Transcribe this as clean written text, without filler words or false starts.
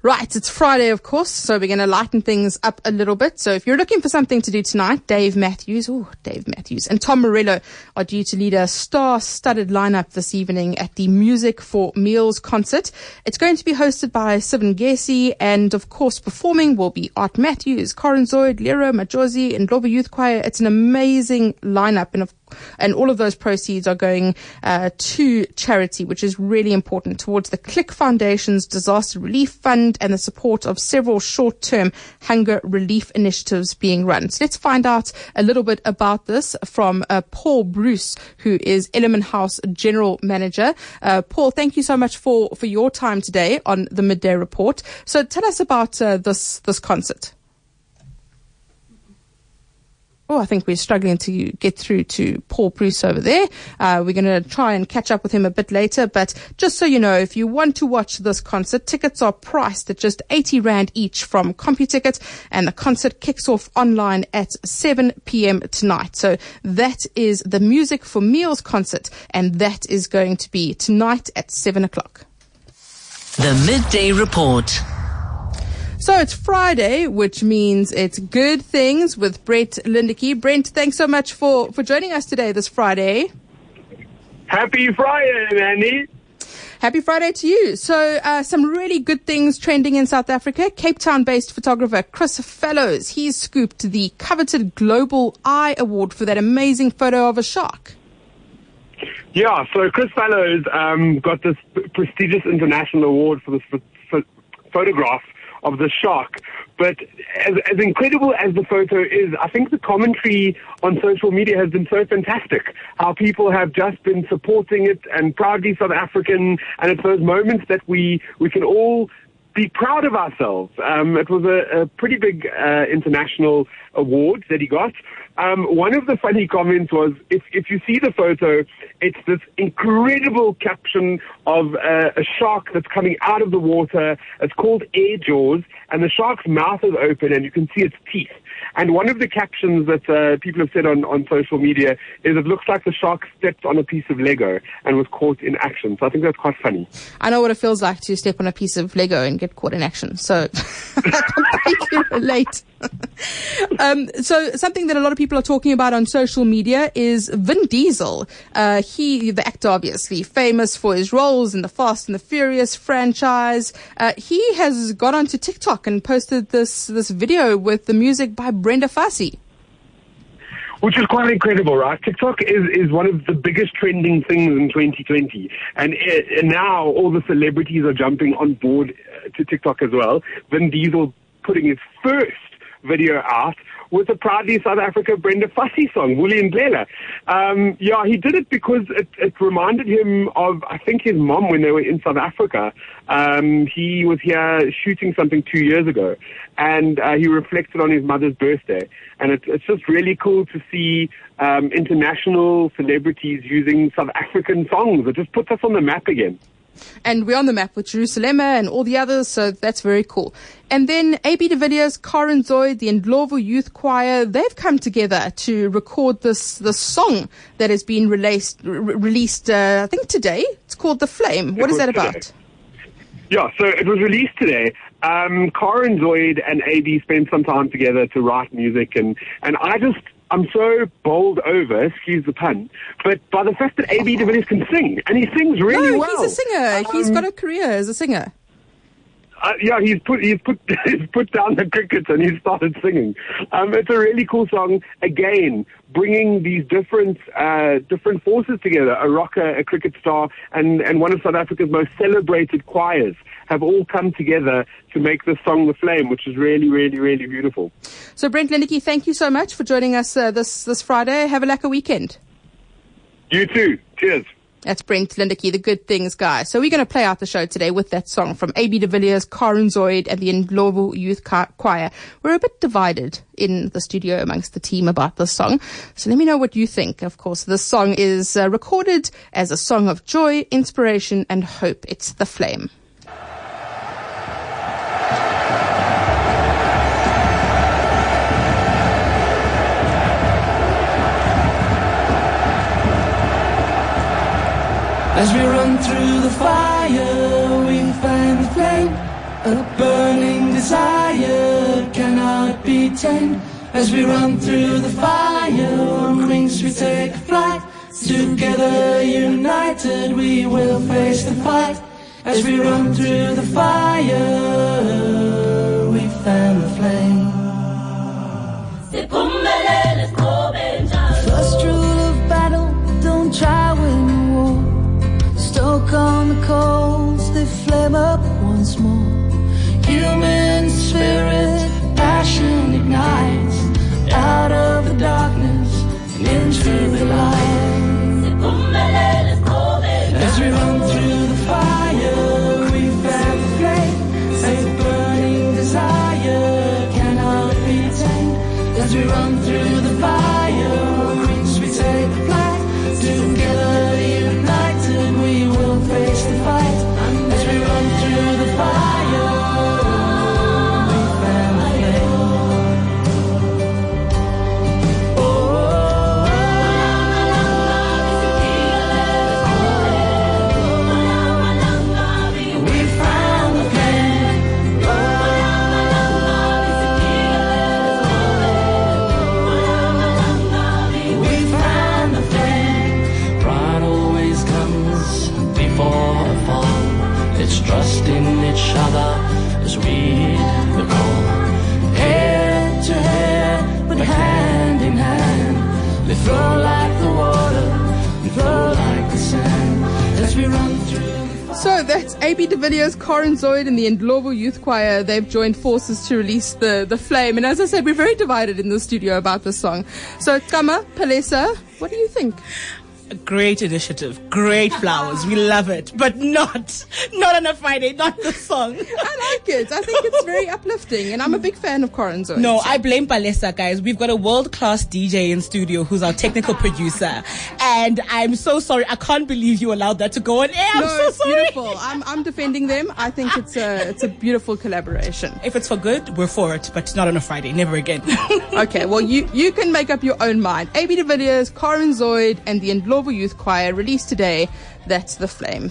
Right, it's Friday, of course, so we're going to lighten things up a little bit. So if you're looking for something to do tonight, Dave Matthews and Tom Morello are due to lead a star-studded lineup this evening at the Music for Meals concert. It's going to be hosted by Sibin Gesi, and of course performing will be Art Matthews, Corin Zoid, Lero Majosi, and Ndlovu Youth Choir. It's an amazing lineup, and all of those proceeds are going to charity, which is really important, towards the Click Foundation's Disaster Relief Fund and the support of several short-term hunger relief initiatives being run. So let's find out a little bit about this from Paul Bruce, who is Element House General Manager. Paul, thank you so much for your time today on the Midday Report. So tell us about this concert. Oh, I think we're struggling to get through to Paul Bruce over there. We're going to try and catch up with him a bit later. But just so you know, if you want to watch this concert, tickets are priced at just 80 Rand each from CompuTicket, and the concert kicks off online at 7 p.m. tonight. So that is the Music for Meals concert, and that is going to be tonight at 7 o'clock. The Midday Report. So it's Friday, which means it's Good Things with Brent Lindicky. Brent, thanks so much for joining us today this Friday. Happy Friday, Mandy. Happy Friday to you. So some really good things trending in South Africa. Cape Town-based photographer Chris Fellows, he's scooped the coveted Global Eye Award for that amazing photo of a shark. Yeah, so Chris Fellows got this prestigious international award for this photograph of the shark. But as incredible as the photo is, I think the commentary on social media has been so fantastic. How people have just been supporting it and proudly South African, and it's those moments that we can all be proud of ourselves. It was a pretty big international award that he got. One of the funny comments was, if you see the photo, it's this incredible caption of a shark that's coming out of the water. It's called air jaws, and the shark's mouth is open, and you can see its teeth. And one of the captions that people have said on social media is, it looks like the shark stepped on a piece of Lego and was caught in action. So I think that's quite funny. I know what it feels like to step on a piece of Lego and get caught in action. So I completely relate. So something that a lot of people are talking about on social media is Vin Diesel. The actor, obviously famous for his roles in the Fast and the Furious franchise. He has got onto TikTok and posted this video with the music by Brenda Fassie. Which is quite incredible, right? TikTok is one of the biggest trending things in 2020. And now all the celebrities are jumping on board to TikTok as well. Vin Diesel putting his first video out with a proudly South Africa Brenda Fassie song, Wooly and Blela. He did it because it reminded him of, I think, his mom when they were in South Africa. He was here shooting something 2 years ago, and he reflected on his mother's birthday. And it's just really cool to see international celebrities using South African songs. It just puts us on the map again. And we're on the map with Jerusalem and all the others, so that's very cool. And then AB de Villiers, Corin Zoid, the Ndlovu Youth Choir, they've come together to record this song that has been released I think today. It's called The Flame. What is that about? Yeah, so it was released today. Corin Zoid and AB spent some time together to write music, and I'm so bowled over, excuse the pun, but by the fact that AB de Villiers can sing, and he sings really well. He's a singer. He's got a career as a singer. He's put down the cricket and he's started singing. It's a really cool song. Again, bringing these different forces together. A rocker, a cricket star, and one of South Africa's most celebrated choirs have all come together to make this song The Flame, which is really, really, really beautiful. So Brent Lindicky, thank you so much for joining us this Friday. Have a lekker weekend. You too. Cheers. That's Brent Lindicky, the Good Things guy. So we're going to play out the show today with that song from AB de Villiers, Corin Zoid, and the Ndlovu Youth Choir. We're a bit divided in the studio amongst the team about this song. So let me know what you think. Of course, this song is recorded as a song of joy, inspiration, and hope. It's The Flame. As we run through the fire, we find the flame. A burning desire cannot be tamed. As we run through the fire, on wings we take flight. Together united we will face the fight. As we run through the fire, we fan the flame. First rule of battle, don't try win war. Stoke on the coals, they flame up once more. Human spirit, passion ignites. Out of the darkness and into the light. As we run through the fire, we fan the flame. A burning desire cannot be tamed. As we run through the fire, wings we take flight. Together united we will face the fight. As we run through the fire, we fan the flame. We found the flame. We found the flame. Pride always comes before a fall. It's trust in each other as we heed the call. Head to head, but hand in hand. They flow like the water, we flow like the sand. As we run through. So that's AB de Villiers, Corin Zoid and the Ndlovu Youth Choir. They've joined forces to release the Flame. And as I said, we're very divided in the studio about this song. So Kama, Palesa, what do you think? A great initiative, great flowers. We love it, but not on a Friday, not the song. I like it. I think it's very uplifting, and I'm a big fan of Corin Zoid. No, I blame Palesa, guys. We've got a world-class DJ in studio who's our technical producer, and I'm so sorry. I can't believe you allowed that to go on air. I'm so it's sorry. beautiful. I'm defending them. I think it's a beautiful collaboration. If it's for good, we're for it, but not on a Friday. Never again. Okay, well, you can make up your own mind. AB de Villiers, Corin Zoid, and the Ndlovu Youth Choir released today. That's The Flame.